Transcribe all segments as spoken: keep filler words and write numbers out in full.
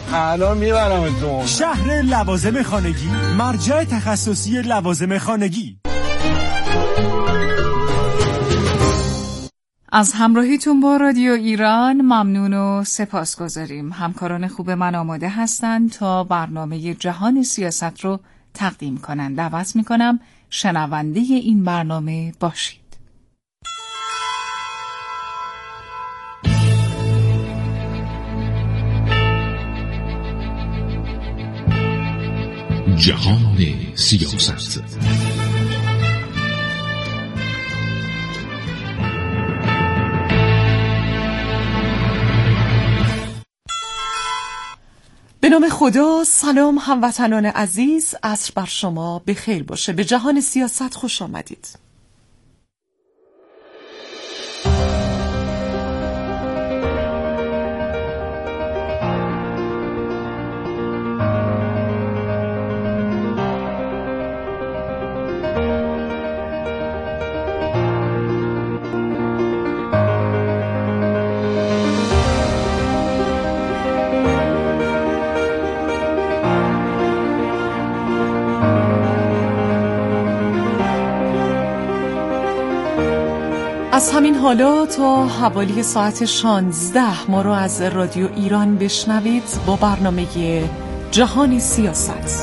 الان میبرمتون. شهر لوازم خانگی، مرجع تخصصی لوازم خانگی. از همراهیتون با رادیو ایران ممنون و سپاسگزاریم. همکاران خوب من آماده هستند تا برنامه جهان سیاست رو تقدیم کنند. دعوت میکنم شنونده این برنامه باشید. جهان سیاست. به نام خدا. سلام هموطنان عزیز، عصر بر شما بخیر باشه. به جهان سیاست خوش آمدید. از همین حالا تا حوالی ساعت شانزده ما رو از رادیو ایران بشنوید با برنامه جهان سیاست.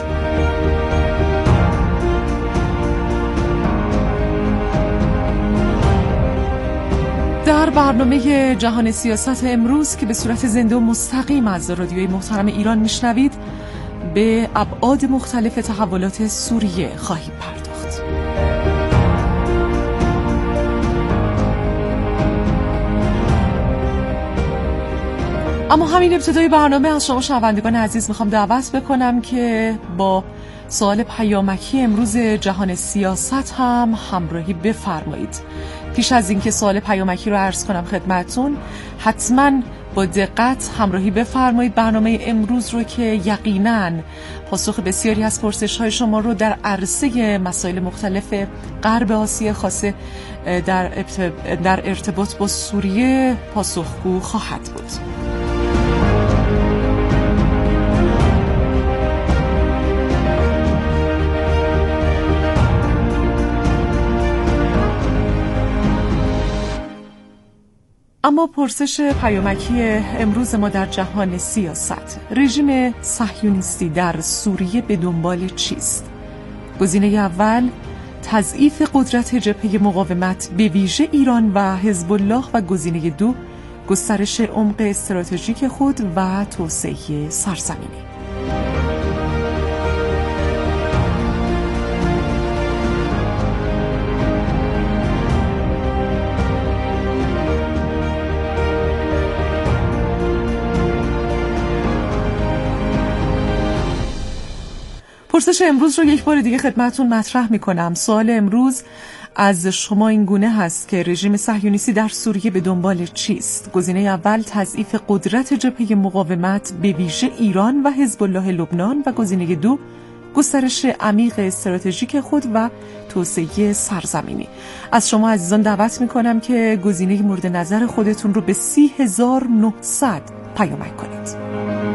در برنامه جهان سیاست امروز که به صورت زنده و مستقیم از رادیوی محترم ایران میشنوید، به ابعاد مختلف تحولات سوریه خواهیم پرداخت. اما همین ابتدای برنامه از شما شنوندگان عزیز میخوام دعوت بکنم که با سوال پیامکی امروز جهان سیاست هم همراهی بفرمایید. پیش از اینکه سوال پیامکی رو عرض کنم خدمتتون، حتما با دقت همراهی بفرمایید برنامه امروز رو که یقیناً پاسخ بسیاری از پرسش‌های شما رو در عرصه مسائل مختلف غرب آسیا، خاصه در در ارتباط با سوریه پاسخگو خواهد بود. اما پرسش پیامکی امروز ما در جهان سیاست: رژیم صهیونیستی در سوریه به دنبال چیست؟ گزینه اول، تضعیف قدرت جبهه مقاومت به ویژه ایران و حزب الله، و گزینه دو، گسترش عمق استراتژیک خود و توسعه سرزمینی. پرسش امروز رو یک بار دیگه خدمتتون مطرح میکنم. سوال امروز از شما این گونه هست که رژیم صهیونیستی در سوریه به دنبال چیست؟ گزینه اول، تضعیف قدرت جبهه مقاومت به ویژه ایران و حزب الله لبنان، و گزینه دو، گسترش عمیق استراتژیک خود و توسعه سرزمینی. از شما عزیزان دعوت میکنم که گزینه مورد نظر خودتون رو به سی هزار و نهصد پیامک کنید.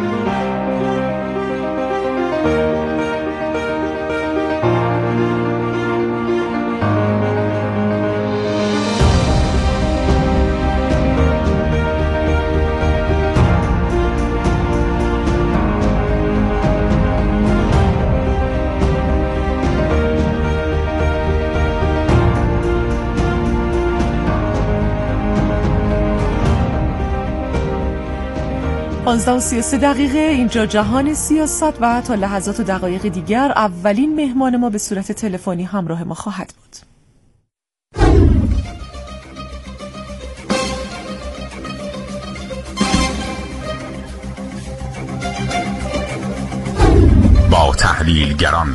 پانزده و سی و سه دقیقه اینجا جهان سیاست و تا لحظات و دقایق دیگر اولین مهمان ما به صورت تلفنی همراه ما خواهد بود. با تحلیلگران،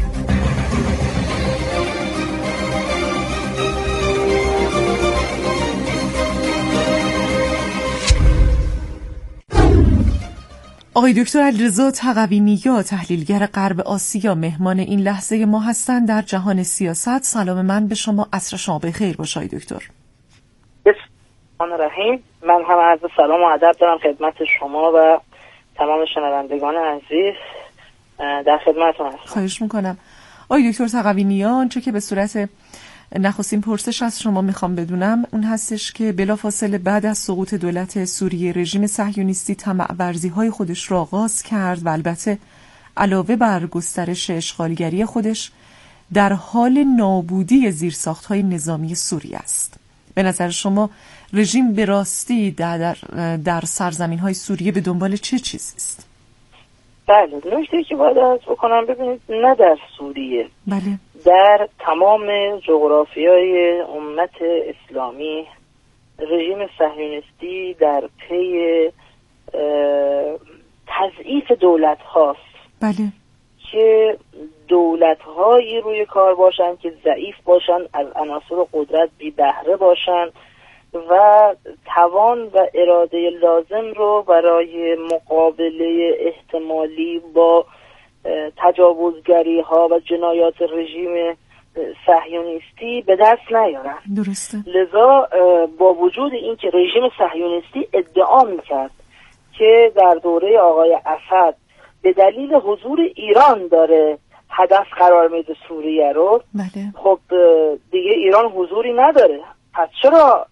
آقای دکتر علیرضا تقوی‌نیا، تحلیلگر غرب آسیا، مهمان این لحظه ما هستند در جهان سیاست. سلام من به شما، عصر شما بخیر باشه آقای دکتر. بسم الله الرحمن الرحیم. من هم عرض سلام و ادب دارم خدمت شما و تمام شنوندگان عزیز، در خدمتتون هستم. خواهش میکنم. آقای دکتر تقوی‌نیا، چه که به صورت نخستین پرسش از شما میخوام بدونم اون هستش که بلافاصله بعد از سقوط دولت سوریه رژیم صهیونیستی طمع ورزی‌های خودش را آغاز کرد و البته علاوه بر گسترش اشغالگری خودش در حال نابودی زیرساخت‌های نظامی سوریه است. به نظر شما رژیم به راستی در, در, در سرزمین‌های سوریه به دنبال چه چیزی است؟ بله، نکته که باید عرض بکنم، ببینید نه در سوریه، بله، در تمام جغرافیای امت اسلامی رژیم صهیونیستی در پی تضعیف دولت هاست. بله، که دولت هایی روی کار باشن که ضعیف باشن، از عناصر قدرت بی بهره باشن و توان و اراده لازم رو برای مقابله احتمالی با تجاوزگری ها و جنایات رژیم صهیونیستی به دست نیارن. درسته. لذا با وجود این که رژیم صهیونیستی ادعا میکرد که در دوره آقای اسد به دلیل حضور ایران داره هدف قرار میده سوریه رو، بله. خب دیگه ایران حضوری نداره، پس چرا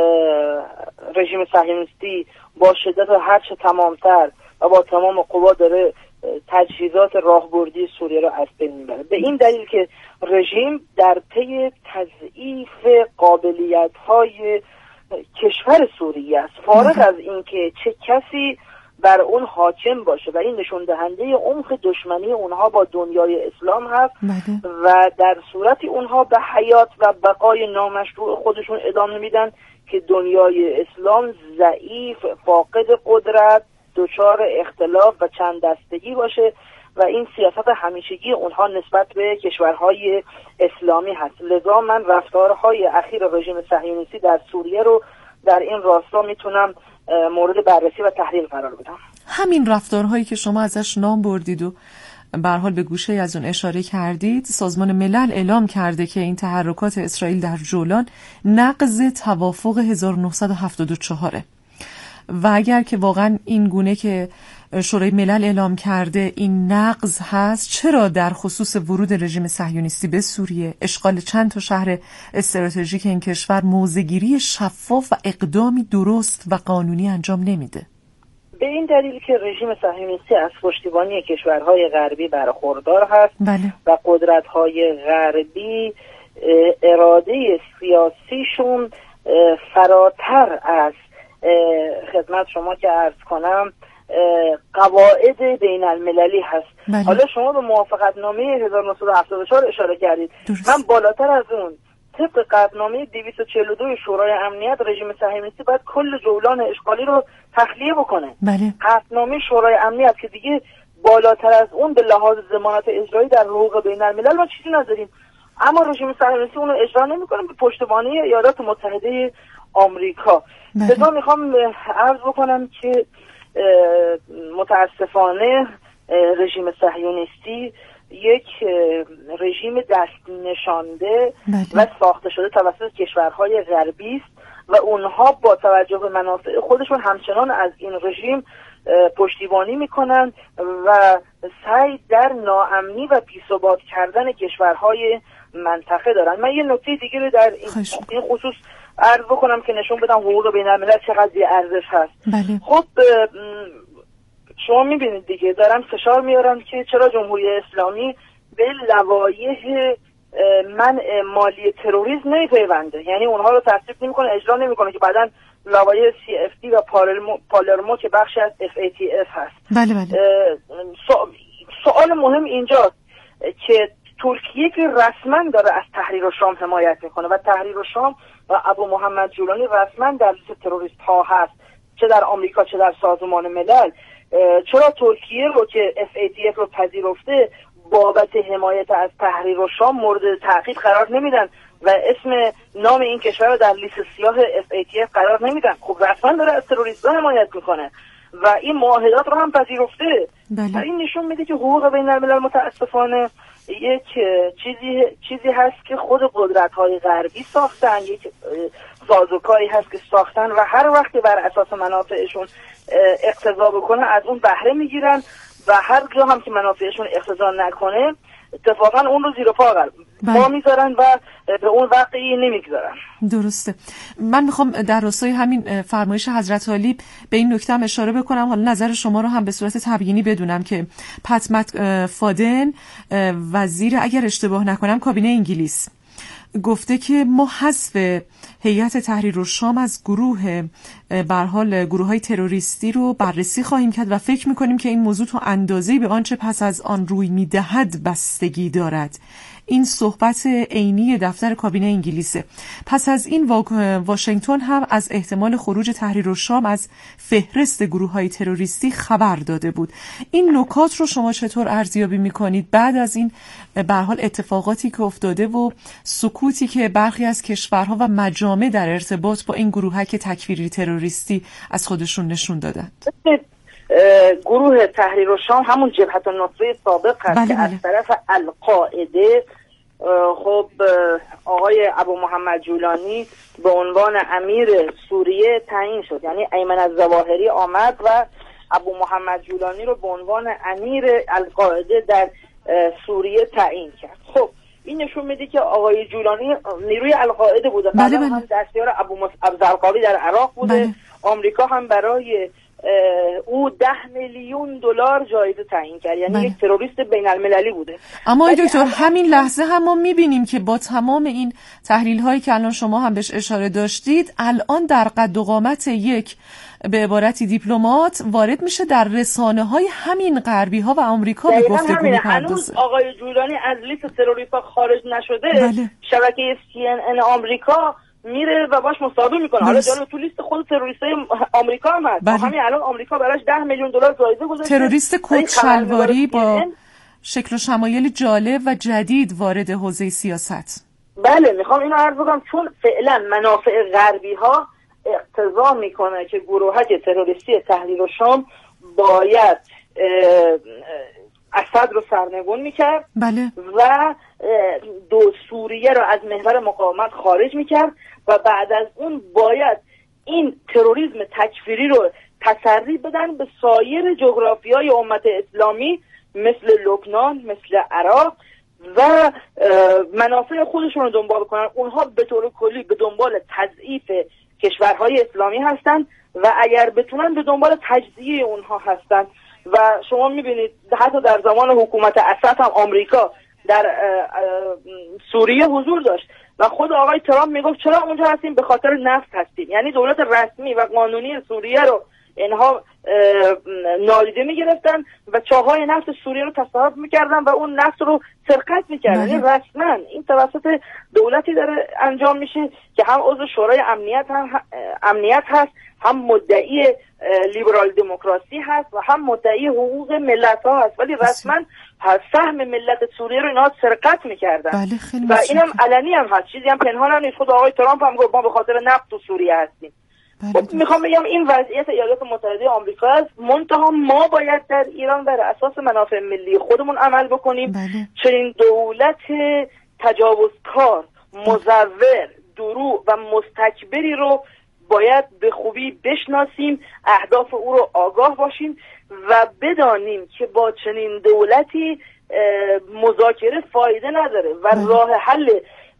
رژیم صهیونیستی با شدت هرچه تمامتر و با تمام قوا داره تجهیزات راهبردی سوریه رو از بین میبره؟ به این دلیل که رژیم در پی تضعیف قابلیت‌های کشور سوریه است، فارغ از اینکه چه کسی بر اون حاکم باشه، و این نشون دهنده عمق دشمنی اونها با دنیای اسلام هست. بله. و در صورتی اونها به حیات و بقای نامشروع خودشون ادامه میدن که دنیای اسلام ضعیف، فاقد قدرت، دچار اختلاف و چند دستگی باشه و این سیاست همیشگی اونها نسبت به کشورهای اسلامی هست. لذا من رفتارهای اخیر رژیم صهیونیستی در سوریه رو در این راستا میتونم مورد بررسی و تحلیل قرار بدم. همین رفتارهایی که شما ازش نام بردید و به هر حال به گوشه از اون اشاره کردید، سازمان ملل اعلام کرده که این تحرکات اسرائیل در جولان نقض توافق هزار و نهصد و هفتاد و چهار و اگر که واقعا این گونه که شورای ملل اعلام کرده این نقض هست، چرا در خصوص ورود رژیم صهیونیستی به سوریه، اشغال چند تا شهر استراتژیک این کشور، موضع‌گیری شفاف و اقدامی درست و قانونی انجام نمیده؟ به این دلیل که رژیم صهیونیستی از پشتیبانی کشورهای غربی برخوردار هست. بله. و قدرت‌های غربی اراده سیاسیشون فراتر از خدمت شما که عرض کنم قواعد بین المللی هست. بله. حالا شما به موافقتنامه هزار و نهصد و هفتاد و چهار اشاره کردید. درست. من بالاتر از اون طبق قطعنامه دویست و چهل و دو شورای امنیت رژیم صهیونیستی باید کل جولان اشغالی رو تخلیه بکنه. بله. قطعنامه شورای امنیت که دیگه بالاتر از اون به لحاظ ضمانت اجرایی در حقوق بین الملل ما چیزی نداریم، اما رژیم صهیونیستی اون رو اجرا نمی‌کنه به پشتیبانی ایالات متحده آمریکا. لذا میخوام عرض بکنم که متاسفانه رژیم صهیونیستی یک رژیم دست نشانده و ساخته شده توسط کشورهای غربی است و اونها با توجه به منافع خودشون همچنان از این رژیم پشتیبانی میکنند و سعی در ناامنی و بی‌ثبات کردن کشورهای منطقه دارن. من یه نکته دیگه رو در این خصوص عرض بکنم که نشون بدم حقوق بین الملل چقدر ارزش هست. بله. خب شما میبینید دیگه دارم فشار میارم که چرا جمهوری اسلامی به لوایح منع مالی تروریسم نمیپیونده، یعنی اونها رو تصویب نمیکنه، اجرا نمیکنه، که بعداً لوایح سی اف دی و پالرمو, پالرمو که بخشی از اف ای تی اف هست. بله بله. سوال مهم اینجاست که ترکیه که رسما داره از تحریر الشام حمایت میکنه و تحریر الشام و ابو محمد جولانی رسما در لیست تروریست ها هست، چه در آمریکا چه در سازمان ملل، چرا ترکیه رو که اف ای تی اف رو پذیرفته بابت حمایت از تحریر الشام مورد تعقیب قرار نمیدن و اسم نام این کشور رو در لیست سیاه اف ای تی اف قرار نمیدن؟ خب رسما داره از تروریستان حمایت میکنه و این معاهدات رو هم پذیرفته. بله. این نشون میده که حقوق بین الملل متاسفانه یک چیزی چیزی هست که خود قدرت‌های غربی ساختن، یک سازوکاری هست که ساختن و هر وقت بر اساس منافعشون اقتضا بکنه از اون بهره میگیرن و هر جا هم که منافعشون اقتضا نکنه اتفاقا اون رو زیر پا پا میذارن و به اون واقعی نمیگذارن. درسته. من میخوام در راستای همین فرمایش حضرت عالی به این نکته هم اشاره بکنم، حالا نظر شما رو هم به صورت تبیینی بدونم که پت مک فادن وزیر، اگر اشتباه نکنم کابینه انگلیس، گفته که ما حذف هیئت تحریر الشام از گروه به هر حال گروه‌های تروریستی رو بررسی خواهیم کرد و فکر می‌کنیم که این موضوع تا اندازه‌ای به آنچه پس از آن روی می‌دهد بستگی دارد. این صحبت عینی دفتر کابینه انگلیسه. پس از این واشنگتن هم از احتمال خروج تحریر الشام از فهرست گروه‌های تروریستی خبر داده بود. این نکات رو شما چطور ارزیابی می‌کنید بعد از این به هر حال اتفاقاتی که افتاده و سکوتی که برخی از کشورها و مجامع در ارتباط با این گروه‌های تکفیری تروریستی از خودشون نشون دادند؟ گروه تحریر الشام همون جبهه النصره سابق هست بله که بله. از طرف القاعده خب آقای ابو محمد جولانی به عنوان امیر سوریه تعیین شد، یعنی ایمن الظواهری آمد و ابو محمد جولانی رو به عنوان امیر القاعده در سوریه تعیین کرد. خب این نشون میده که آقای جولانی نیروی القاعده بوده، بله بله. هم دستیار ابو مصعب زرقاوی در عراق بوده. بله. آمریکا هم برای او ده میلیون دلار جایزه تعیین کرد، یعنی بله. یک تروریست بین المللی بوده. اما دکتر همین لحظه هم ما میبینیم که با تمام این تحلیل هایی که الان شما هم بهش اشاره داشتید، الان در قد و قامت یک به عبارتی دیپلمات وارد میشه در رسانه های همین غربی ها و آمریکا به گفتگو میپردازه. هنوز آقای جولانی از لیست تروریست ها خارج نشده. بله. شبکه سی ان ان آمریکا میره و باش مصاحبه میکنه. حالا جالب تو لیست خود تروریستای آمریکا هم هست. بله. همین الان آمریکا براش ده میلیون دلار جایزه گذاشته. تروریست کت شلواری با شکل و شمایل جالب و جدید وارد حوزه سیاست. بله میخوام اینو عرض کنم چون فعلا منافع غربی ها اقتضا میکنه که گروه‌های تروریستی تحریر الشام باید اسد رو سرنگون میکرد. بله. و دو سوریه رو از محور مقاومت خارج میکرد و بعد از اون باید این تروریسم تکفیری رو تسری بدن به سایر جغرافیای امت اسلامی مثل لبنان، مثل عراق و منافع خودشون رو دنبال کنن. اونها به طور کلی به دنبال تضعیف کشورهای اسلامی هستند و اگر بتونن به دنبال تجزیه اونها هستند و شما میبینید حتی در زمان حکومت اسد هم آمریکا در سوریه حضور داشت و خود آقای ترامپ میگفت چرا اونجا هستیم؟ به خاطر نفت هستیم. یعنی دولت رسمی و قانونی سوریه رو اینها نادیده میگرفتن و چاهای نفت سوریه رو تصرف میکردن و اون نفت رو سرقت میکردن. یعنی رسما این توسط دولتی داره انجام میشه که هم عضو شورای امنیت هم امنیت هست، هم مدعی لیبرال دموکراسی هست و هم مدعی حقوق ملت ها هست، ولی رسما سهم ملت سوریه رو اینا سرقت میکردن. بله خیلی و اینم علنی هم هست، چیزی هم پنهان هم نیست. خود آقای ترامپ هم گفت ما به خاطر نفت تو سوریه هستیم. بله. خب میخوام بگم این وضعیت ایالات متحده آمریکا است، منتها ما باید در ایران بر اساس منافع ملی خودمون عمل بکنیم. بله. چنین دولت تجاوزکار، مزور، دروغ و مستکبری رو باید به خوبی بشناسیم، اهداف او رو آگاه باشیم و بدانیم که با چنین دولتی مذاکره فایده نداره و راه حل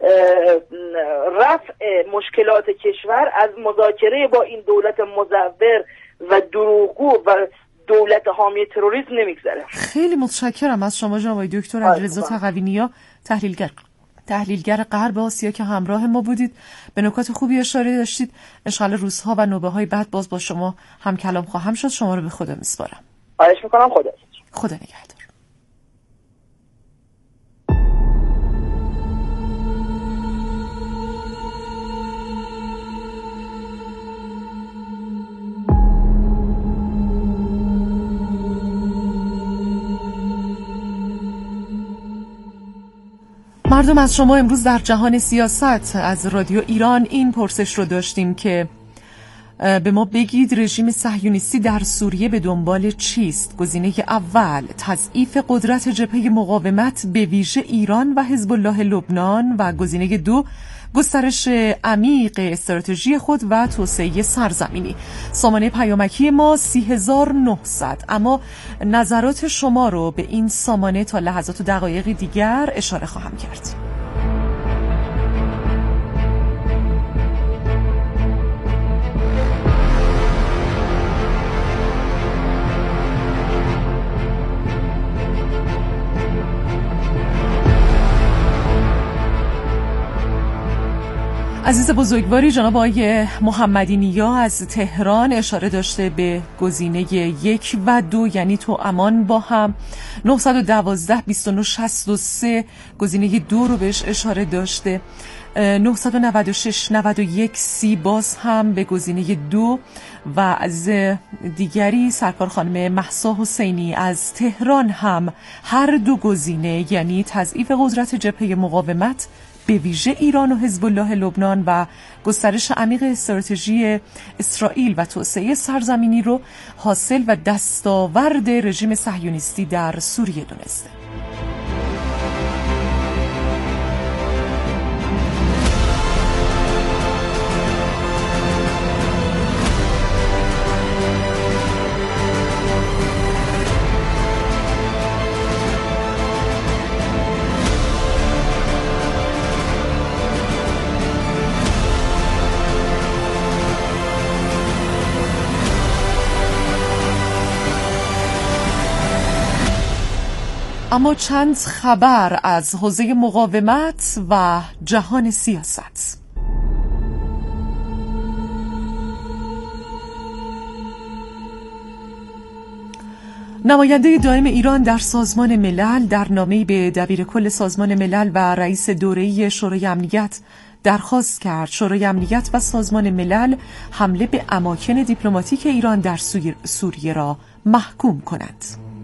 رفع مشکلات کشور از مذاکره با این دولت مزور و دروغگو و دولت حامی تروریسم نمیگذره. خیلی متشکرم از شما جناب دکتر علیرضا تقوی‌نیا، تحلیلگر تحلیلگر غرب آسیا که همراه ما بودید. به نکات خوبی اشاره داشتید. انشالله روزها و نوبه‌های بعد باز با شما هم کلام خواهم شد. شما رو به خدا میسپارم. خواهش میکنم. خدا خدا نگهدار. مردم از شما امروز در جهان سیاست از رادیو ایران این پرسش رو داشتیم که به ما بگید رژیم صهیونیستی در سوریه به دنبال چیست؟ گزینه اول تضعیف قدرت جبهه مقاومت به ویژه ایران و حزب الله لبنان و گزینه دو گسترش عمیق استراتژی خود و توسعه سرزمینی. سامانه پیامکی ما سی هزار و نهصد. اما نظرات شما رو به این سامانه تا لحظات و دقایقی دیگر اشاره خواهم کرد. عزیز بزرگواری، جناب آقای محمدی نیا از تهران اشاره داشته به گزینه یک و دو، یعنی تو امان با هم. نه یک دو بیست و نه شصت و سه گزینه دو رو بهش اشاره داشته. نه نه شش نود و یک سی باز هم به گزینه دو. و از دیگری سرکار خانم مهسا حسینی از تهران هم هر دو گزینه، یعنی تضعیف قدرت جبهه مقاومت به ویژه ایران و حزب الله لبنان و گسترش عمیق استراتژی اسرائیل و توسعه سرزمینی رو حاصل و دستاورد رژیم صهیونیستی در سوریه دونسته. اما چند خبر از حوزه مقاومت و جهان سیاست. نماینده دائم ایران در سازمان ملل در نامه‌ای به دبیر کل سازمان ملل و رئیس دوره‌ای شورای امنیت درخواست کرد شورای امنیت و سازمان ملل حمله به اماکن دیپلماتیک ایران در سوریه را محکوم کنند.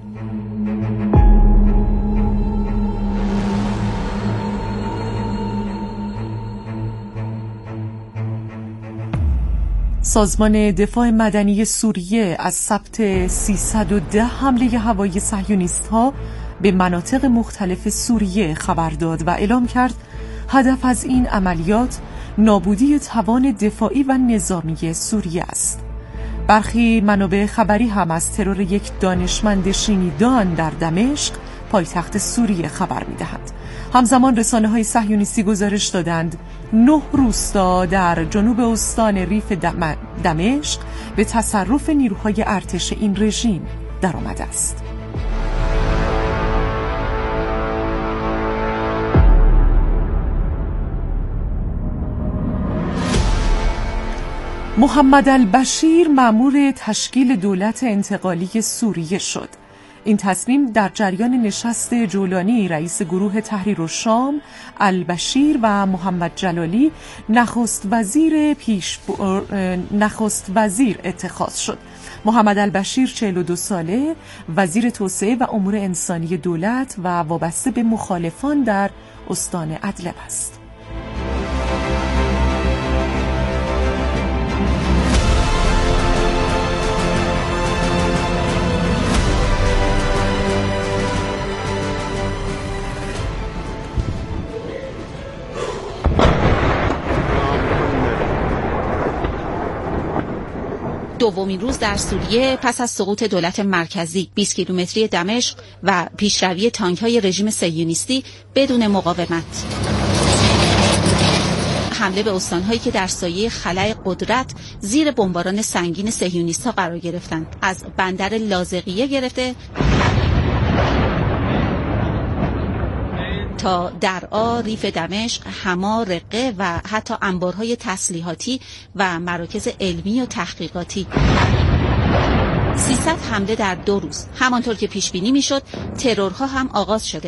سازمان دفاع مدنی سوریه از ثبت سیصد و ده حمله هوایی صهیونیست‌ها به مناطق مختلف سوریه خبر داد و اعلام کرد هدف از این عملیات نابودی توان دفاعی و نظامی سوریه است. برخی منابع خبری هم از ترور یک دانشمند شیمیدان در دمشق پایتخت سوریه خبر می‌دهند. همزمان رسانه‌های صهیونیستی گزارش دادند نه روستا در جنوب استان ریف دم... دمشق به تصرف نیروهای ارتش این رژیم درآمده است. محمد البشیر مأمور تشکیل دولت انتقالی سوریه شد. این تصمیم در جریان نشست جولانی رئیس گروه تحریر الشام البشیر و محمد جلالی نخست وزیر پیش نخست وزیر اتخاذ شد. محمد البشیر چهل و دو ساله، وزیر توسعه و امور انسانی دولت و وابسته به مخالفان در استان ادلب است. دومین روز در سوریه پس از سقوط دولت مرکزی، بیست کیلومتری دمشق و پیشروی تانک‌های رژیم صهیونیستی بدون مقاومت. حمله به استان‌هایی که در سایه خلأ قدرت زیر بمباران سنگین صهیونیست‌ها قرار گرفتند، از بندر لاذقیه گرفته تا درعا، ریف دمشق، حما، رقه و حتی انبارهای تسلیحاتی و مراکز علمی و تحقیقاتی. سیصد حمله در دو روز. همانطور که پیش بینی میشد، ترورها هم آغاز شده.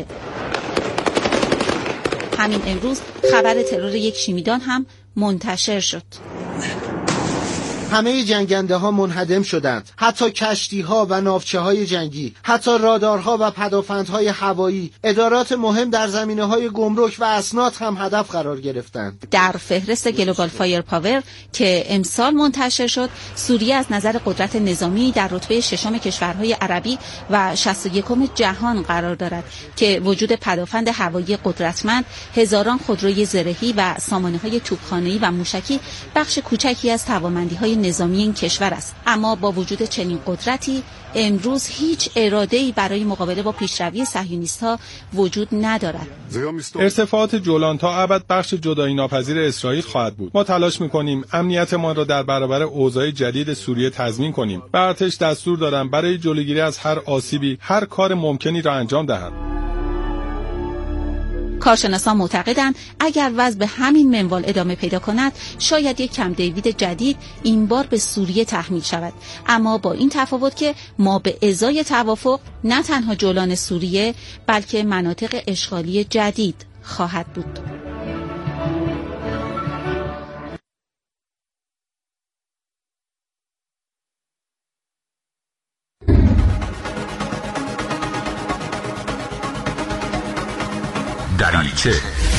همین امروز خبر ترور یک شیمیدان هم منتشر شد. همه جنگنده ها منهدم شدند، حتی کشتی ها و ناوچه های جنگی، حتی رادارها و پدافندهای هوایی. ادارات مهم در زمینه های گمرک و اسناد هم هدف قرار گرفتند. در فهرست گلوبال فایر پاور که امسال منتشر شد، سوریه از نظر قدرت نظامی در رتبه ششم کشورهای عربی و شصت و یکم جهان قرار دارد که وجود پدافند هوایی قدرتمند، هزاران خودروی زرهی و سامانه‌های توپخانه‌ای و موشکی بخش کوچکی از توانمندی‌های نظامی این کشور است. اما با وجود چنین قدرتی امروز هیچ اراده‌ای برای مقابله با پیشروی صهیونیست‌ها وجود ندارد. ارتفاعات جولان تا ابد بخش جدایی ناپذیر اسرائیل خواهد بود. ما تلاش می‌کنیم امنیتمان را در برابر اوضاع جدید سوریه تضمین کنیم. به ارتش دستور دادم برای جلوگیری از هر آسیبی هر کار ممکنی را انجام دهد. کارشناسان معتقدند اگر وضع به همین منوال ادامه پیدا کند، شاید یک کمپ دیوید جدید این بار به سوریه تحمیل شود، اما با این تفاوت که ما به ازای توافق نه تنها جولان سوریه بلکه مناطق اشغالی جدید خواهد بود. دریچه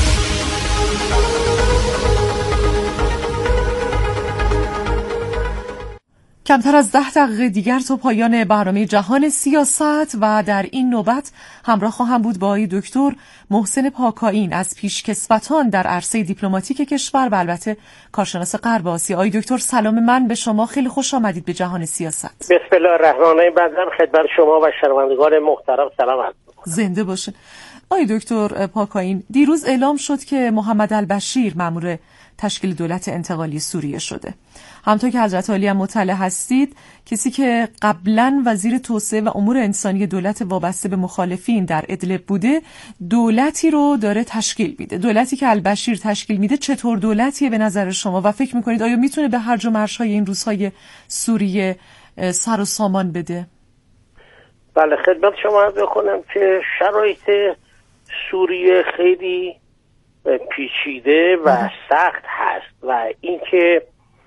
کمتر از ده دقیقه دیگر تا پایان برنامه جهان سیاست و در این نوبت همراه خواهم بود با آقای دکتر محسن پاکائین از پیشکسوتان در عرصه دیپلماتیک کشور و البته کارشناس غرب آسیا. آقای دکتر سلام من به شما، خیلی خوش آمدید به جهان سیاست. بسم الله الرحمن الرحیم. بنده خدمت شما و شنوندگان محترم سلام عرض می‌کنم. زنده باشین. آقای دکتر پاکائین، دیروز اعلام شد که محمد البشیر مأمور تشکیل دولت انتقالی سوریه شده. همونطور که حضرت عالی هم مطلع هستید، کسی که قبلا وزیر توسعه و امور انسانی دولت وابسته به مخالفین در ادلب بوده، دولتی رو داره تشکیل میده. دولتی که البشیر تشکیل میده چطور دولتیه به نظر شما و فکر میکنید آیا میتونه به هرج و مرج‌های این روزهای سوریه سر و سامان بده؟ بله، خدمت شما عرض بکنم که شرایط سوریه خیلی پیچیده و سخت هست و اینکه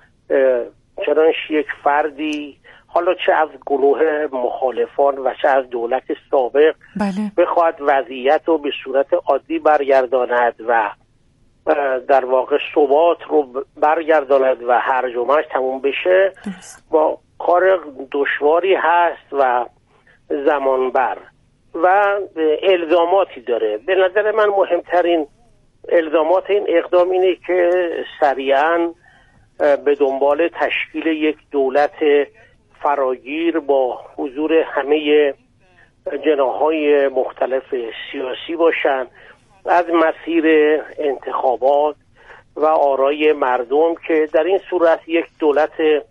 چنانش یک فردی، حالا چه از گروه مخالفان و چه از دولت سابق، بله. بخواد وضعیت رو به صورت عادی برگرداند و در واقع ثبات رو برگرداند و هرج و مرج تموم بشه، با کار دشواری هست و زمانبر و الزاماتی داره. به نظر من مهمترین الزامات این اقدام اینه که سریعاً به دنبال تشکیل یک دولت فراگیر با حضور همه جناح‌های مختلف سیاسی باشن، از مسیر انتخابات و آرای مردم، که در این صورت یک دولت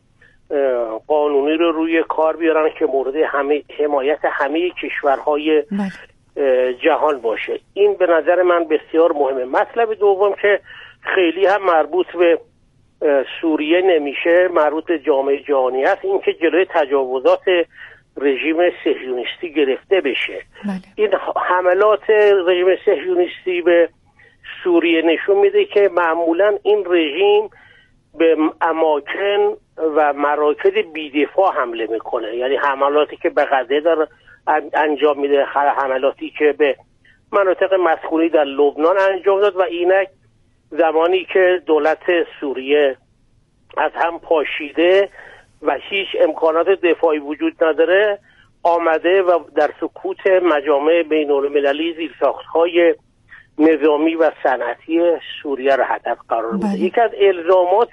قانونی رو روی کار بیارن که مورد همه حمایت همه کشورهای جهان باشه. این به نظر من بسیار مهمه. مطلب دوم که خیلی هم مربوط به سوریه نمیشه، مربوط به جامعه جهانی است، این که جلوی تجاوزات رژیم صهیونیستی گرفته بشه. بله. این حملات رژیم صهیونیستی به سوریه نشون میده که معمولا این رژیم به اماکن و مراکز بی‌دفاع حمله میکنه، یعنی حملاتی که به غزه داره انجام میده، حملاتی که به مناطق مسکونی در لبنان انجام داد و اینک زمانی که دولت سوریه از هم پاشیده و هیچ امکانات دفاعی وجود نداره، آمده و در سکوت مجامع بین‌المللی زیرساخت‌های نظامی و صنعتی سوریه را هدف قرار میده. یکی از الزامات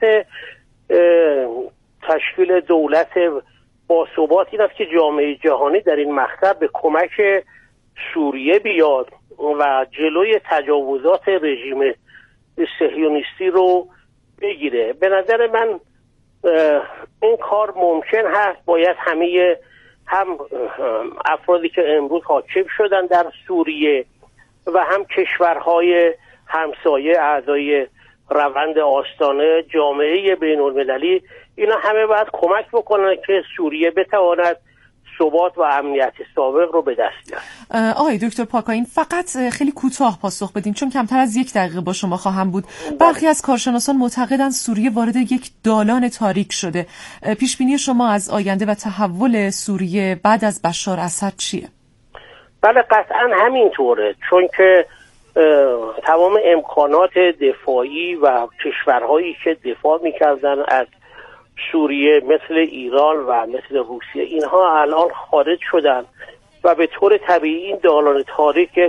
تشکیل دولت باثبات این است که جامعه جهانی در این مقطع به کمک سوریه بیاد و جلوی تجاوزات رژیم صهیونیستی رو بگیره. به نظر من این کار ممکن هست. باید همه هم افرادی که امروز حاکم شدن در سوریه و هم کشورهای همسایه اعضای روند آستانه جامعه بین المللی، اینا همه باید کمک بکنن که سوریه بتواند ثبات و امنیت سابق رو به دست بیاره. آقای دکتر پاکاین فقط خیلی کوتاه پاسخ بدین چون کمتر از یک دقیقه با شما خواهم بود. برخی از کارشناسان معتقدند سوریه وارد یک دالان تاریک شده. پیش بینی شما از آینده و تحول سوریه بعد از بشار اسد چیه؟ بله قطعا همینطوره، چون که تمام امکانات دفاعی و کشورهایی که دفاع میکردن از سوریه مثل ایران و مثل روسیه اینها الان خارج شدن و به طور طبیعی این دالان تاریک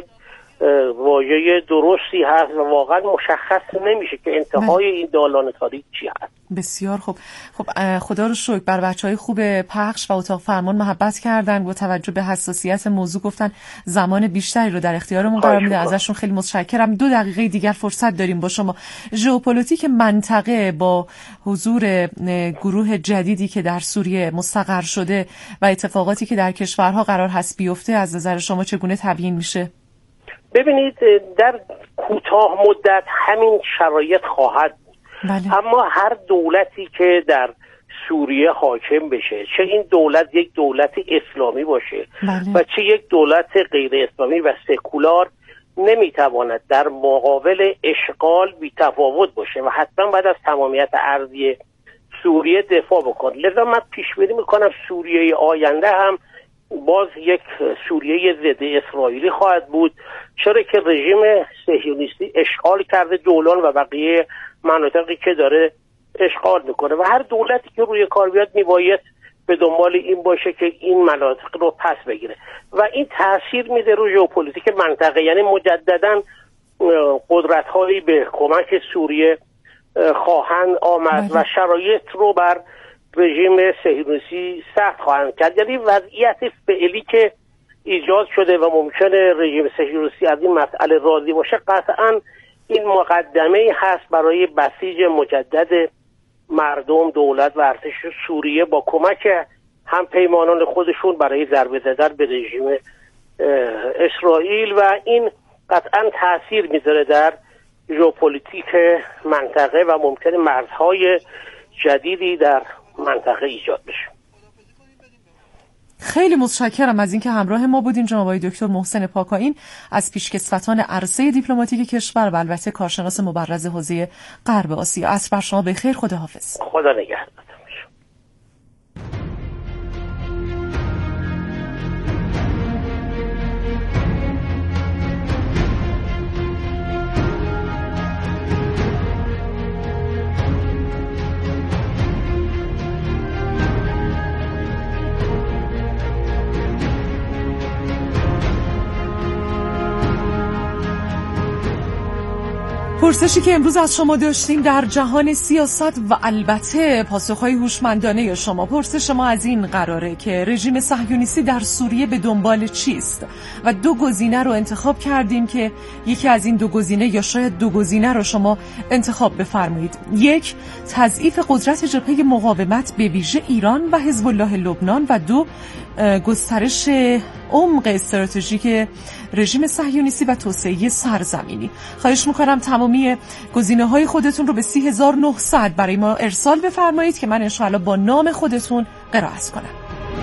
واژه درستی هست و واقعا مشخص نمیشه که انتهای این دالان تاریک چی هست. بسیار خوب. خب خدا رو شکر بر بچهای خوب پخش و اتاق فرمان محبت کردن، با توجه به حساسیت موضوع گفتن زمان بیشتری رو در اختیارمون قرار میده. ازشون خیلی متشکرم. دو دقیقه دیگر فرصت داریم با شما. ژئوپلیتیک منطقه با حضور گروه جدیدی که در سوریه مستقر شده و اتفاقاتی که در کشورها قرار هست بیفته از نظر شما چگونه تبیین میشه؟ ببینید در کوتاه مدت همین شرایط خواهد بود. بله. اما هر دولتی که در سوریه حاکم بشه، چه این دولت یک دولت اسلامی باشه بله. و چه یک دولت غیر اسلامی و سکولار، نمیتواند در مقابل اشغال بی‌تفاوت باشه و حتما بعد از تمامیت ارضی سوریه دفاع بکنه. لذا من پیش بینی میکنم سوریه آینده هم باز یک سوریه ضد اسرائیلی خواهد بود، چرا که رژیم صهیونیستی اشغال کرده جولان و بقیه مناطقی که داره اشغال میکنه و هر دولتی که روی کار بیاد میباید به دنبال این باشه که این مناطق رو پس بگیره و این تاثیر میده روی ژئوپلیتیک منطقه. یعنی مجددا قدرت‌هایی به کمک سوریه خواهند آمد و شرایط رو بر رژیم صهیونیستی سخت خواهند کرد. یعنی وضعیت فعلی که ایجاد شده و ممکنه رژیم صهیونیستی از این مسئله راضی باشه، قطعاً این مقدمه هست برای بسیج مجدد مردم، دولت و ارتش سوریه با کمک هم پیمانان خودشون برای ضربه زدن به رژیم اسرائیل و این قطعاً تأثیر میذاره در ژئوپلیتیک منطقه و ممکنه مرزهای جدیدی در منطقه ایجاد بشه. خیلی متشکرم از اینکه همراه ما بودین جناب آقای دکتر محسن پاکاین از پیشکسوتان عرصه دیپلماتیک کشور و البته کارشناس مبرز حوزه غرب آسیا. عصر بر شما بخیر. خداحافظ. خدا نگهدار. پرسشی که امروز از شما داشتیم در جهان سیاست و البته پاسخهای هوشمندانه شما، پرسش ما از این قراره که رژیم صهیونیستی در سوریه به دنبال چیست و دو گزینه رو انتخاب کردیم که یکی از این دو گزینه یا شاید دو گزینه رو شما انتخاب بفرمایید. یک، تضعیف قدرت جبهه مقاومت به ویژه ایران و حزب الله لبنان و دو، گسترش عمق استراتژیک رژیم صهیونیستی و توسعه سرزمینی. خواهش میکنم تمامی گزینه‌های خودتون رو به سی هزار و نهصد برای ما ارسال بفرمایید که من انشاءالله با نام خودتون قرائت کنم.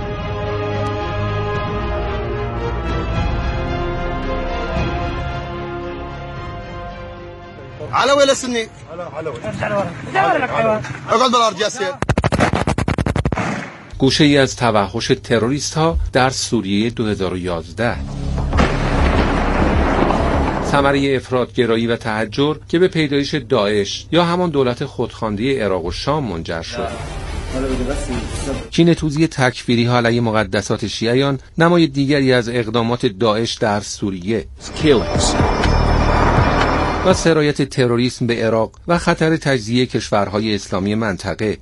على وين السني؟ على وين؟ اقعد بالارض يا سيد. گوشه ای از توحش تروریست ها در سوریه دو هزار و یازده، ثمره افراطگرایی و تحجر که به پیدایش داعش یا همان دولت خودخوانده عراق و شام منجر شد. کینه‌توزی تکفیری ها علیه مقدسات شیعیان نمای دیگری از اقدامات داعش در سوریه و سرایت تروریسم به عراق و خطر تجزیه کشورهای اسلامی منطقه.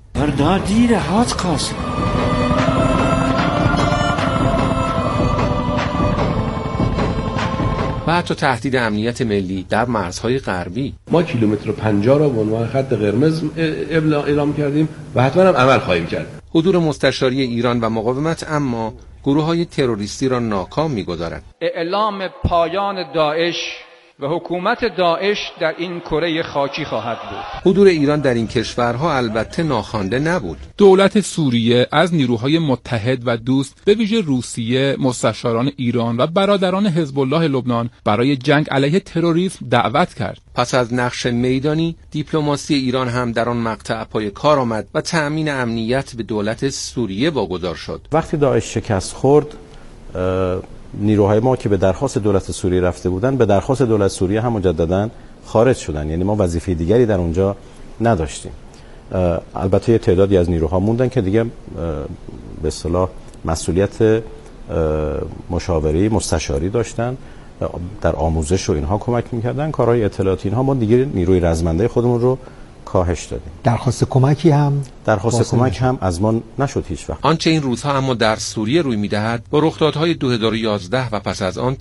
و حتی تهدید امنیت ملی در مرزهای غربی. ما کیلومتر پنجاه را به عنوان خط قرمز اعلام کردیم و حتما هم عمل خواهیم کرد. حضور مستشاری ایران و مقاومت اما گروه‌های تروریستی را ناکام می‌گذارد. اعلام پایان داعش و حکومت داعش در این کره خاکی خواهد بود. حضور ایران در این کشورها البته ناخوانده نبود. دولت سوریه از نیروهای متحد و دوست به ویژه روسیه، مستشاران ایران و برادران حزب الله لبنان برای جنگ علیه تروریسم دعوت کرد. پس از نقش میدانی، دیپلماسی ایران هم در آن مقطع پای کار آمد و تأمین امنیت به دولت سوریه واگذار شد. وقتی داعش شکست خورد، نیروهای ما که به درخواست دولت سوریه رفته بودن به درخواست دولت سوریه هم مجددا خارج شدن، یعنی ما وظیفه دیگری در اونجا نداشتیم. البته یه تعدادی از نیروها موندن که دیگه به اصطلاح مسئولیت مشاوری مستشاری داشتن، در آموزش و اینها کمک میکردن، کارهای اطلاعاتی اینها. ما دیگه نیروی رزمنده خودمون رو کاهش دادیم. درخواست کمکی هم درخواست کمک هم از ما نشد هیچ وقت. آنچه این روزها اما در سوریه روی میدهد با رخدادهای دو هزار و یازده و پس از آن